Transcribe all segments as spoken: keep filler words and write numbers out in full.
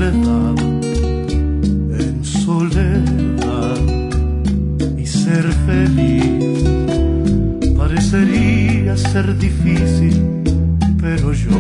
soledad, en soledad, y ser feliz parecería ser difícil, pero yo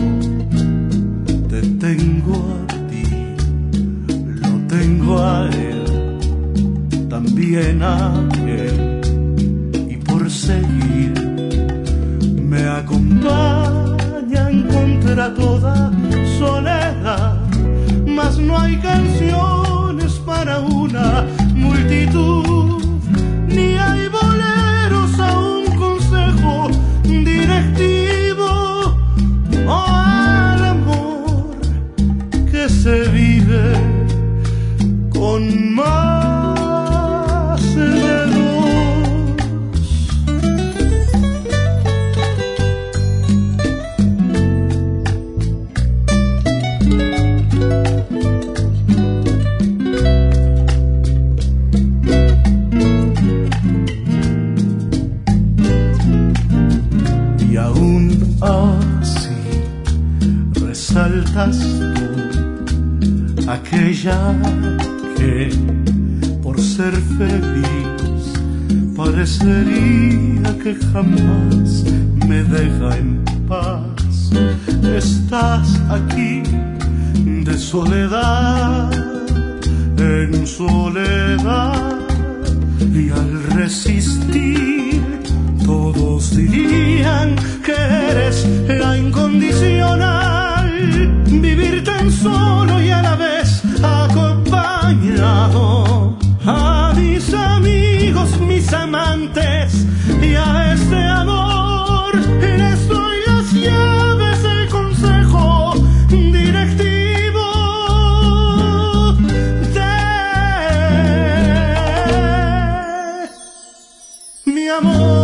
te tengo a ti, lo tengo a él, también a él, y por seguir me acompañan contra toda soledad, mas no hay canciones para una multitud, ni hay boleros a un consejo directivo, o al amor que se vive con más de dos. Y aún así resaltas tú, aquella que por ser feliz parecería que jamás me deja en paz. Estás aquí de soledad en soledad, y al resistir todos dirían que eres la incondicional. Vivir tan solo y a la vez acompañado a mis amigos, mis amantes, y a este amor les doy las llaves del consejo directivo de mi amor.